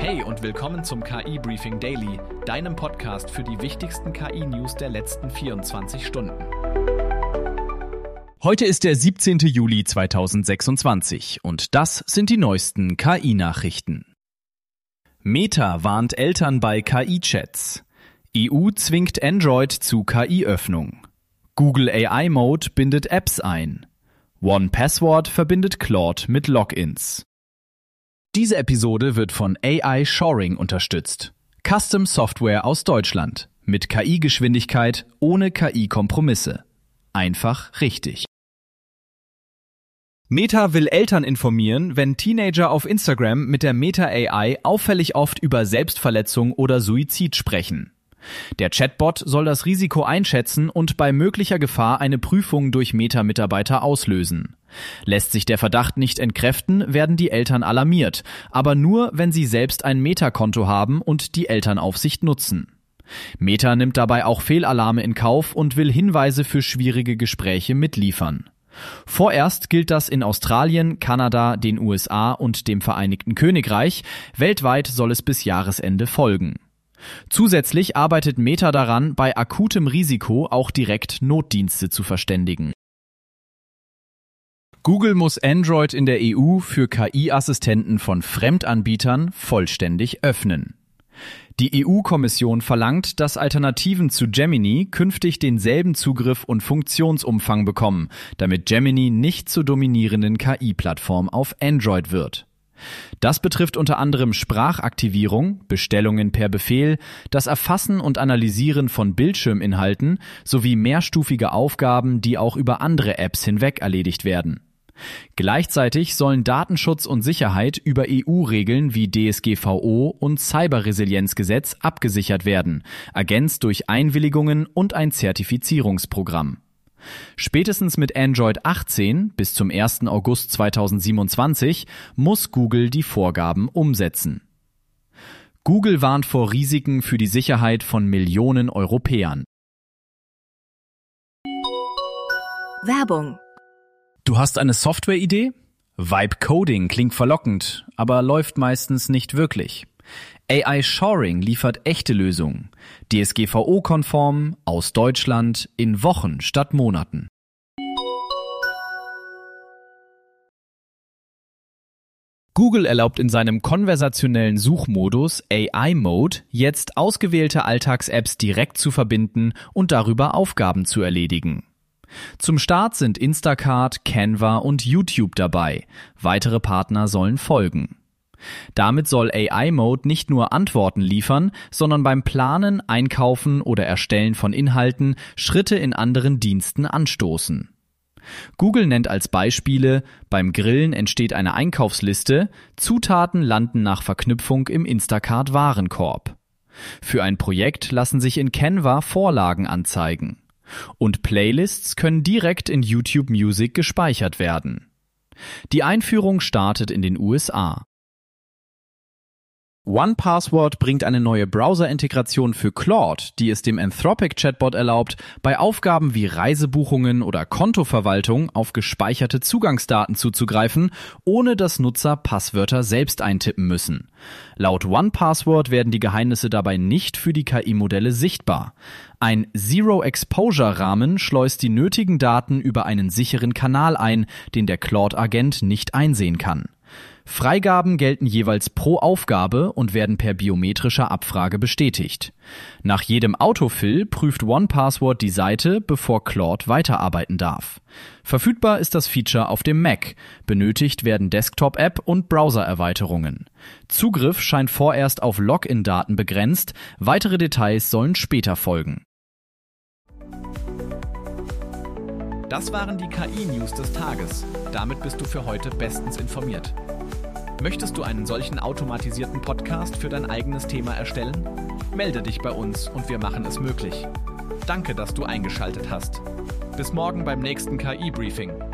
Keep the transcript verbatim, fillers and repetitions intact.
Hey und willkommen zum K I-Briefing Daily, deinem Podcast für die wichtigsten K I-News der letzten vierundzwanzig Stunden. Heute ist der siebzehnten Juli zweitausendsechsundzwanzig und das sind die neuesten K I-Nachrichten. Meta warnt Eltern bei K I-Chats. E U zwingt Android zu K I-Öffnung. Google A I-Mode bindet Apps ein. one Password verbindet Claude mit Logins. Diese Episode wird von A I Shoring unterstützt. Custom Software aus Deutschland. Mit K I-Geschwindigkeit, ohne K I-Kompromisse. Einfach richtig. Meta will Eltern informieren, wenn Teenager auf Instagram mit der Meta A I auffällig oft über Selbstverletzung oder Suizid sprechen. Der Chatbot soll das Risiko einschätzen und bei möglicher Gefahr eine Prüfung durch Meta-Mitarbeiter auslösen. Lässt sich der Verdacht nicht entkräften, werden die Eltern alarmiert, aber nur, wenn sie selbst ein Meta-Konto haben und die Elternaufsicht nutzen. Meta nimmt dabei auch Fehlalarme in Kauf und will Hinweise für schwierige Gespräche mitliefern. Vorerst gilt das in Australien, Kanada, den U S A und dem Vereinigten Königreich. Weltweit soll es bis Jahresende folgen. Zusätzlich arbeitet Meta daran, bei akutem Risiko auch direkt Notdienste zu verständigen. Google muss Android in der E U für K I-Assistenten von Fremdanbietern vollständig öffnen. Die E U-Kommission verlangt, dass Alternativen zu Gemini künftig denselben Zugriff und Funktionsumfang bekommen, damit Gemini nicht zur dominierenden K I-Plattform auf Android wird. Das betrifft unter anderem Sprachaktivierung, Bestellungen per Befehl, das Erfassen und Analysieren von Bildschirminhalten sowie mehrstufige Aufgaben, die auch über andere Apps hinweg erledigt werden. Gleichzeitig sollen Datenschutz und Sicherheit über E U-Regeln wie D S G V O und Cyberresilienzgesetz abgesichert werden, ergänzt durch Einwilligungen und ein Zertifizierungsprogramm. Spätestens mit Android achtzehn bis zum ersten August zweitausendsiebenundzwanzig muss Google die Vorgaben umsetzen. Google warnt vor Risiken für die Sicherheit von Millionen Europäern. Werbung. Du hast eine Softwareidee? Vibe Coding klingt verlockend, aber läuft meistens nicht wirklich. A I Shoring liefert echte Lösungen. D S G V O-konform, aus Deutschland, in Wochen statt Monaten. Google erlaubt in seinem konversationellen Suchmodus A I-Mode jetzt ausgewählte Alltags-Apps direkt zu verbinden und darüber Aufgaben zu erledigen. Zum Start sind Instacart, Canva und YouTube dabei. Weitere Partner sollen folgen. Damit soll A I-Mode nicht nur Antworten liefern, sondern beim Planen, Einkaufen oder Erstellen von Inhalten Schritte in anderen Diensten anstoßen. Google nennt als Beispiele: Beim Grillen entsteht eine Einkaufsliste, Zutaten landen nach Verknüpfung im Instacart Warenkorb. Für ein Projekt lassen sich in Canva Vorlagen anzeigen. Und Playlists können direkt in YouTube Music gespeichert werden. Die Einführung startet in den U S A. one Password bringt eine neue Browser-Integration für Claude, die es dem Anthropic-Chatbot erlaubt, bei Aufgaben wie Reisebuchungen oder Kontoverwaltung auf gespeicherte Zugangsdaten zuzugreifen, ohne dass Nutzer Passwörter selbst eintippen müssen. Laut one Password werden die Geheimnisse dabei nicht für die K I-Modelle sichtbar. Ein Zero-Exposure-Rahmen schleust die nötigen Daten über einen sicheren Kanal ein, den der Claude-Agent nicht einsehen kann. Freigaben gelten jeweils pro Aufgabe und werden per biometrischer Abfrage bestätigt. Nach jedem Autofill prüft one Password die Seite, bevor Claude weiterarbeiten darf. Verfügbar ist das Feature auf dem Mac. Benötigt werden Desktop-App und Browser-Erweiterungen. Zugriff scheint vorerst auf Login-Daten begrenzt. Weitere Details sollen später folgen. Das waren die K I-News des Tages. Damit bist du für heute bestens informiert. Möchtest du einen solchen automatisierten Podcast für dein eigenes Thema erstellen? Melde dich bei uns und wir machen es möglich. Danke, dass du eingeschaltet hast. Bis morgen beim nächsten K I-Briefing.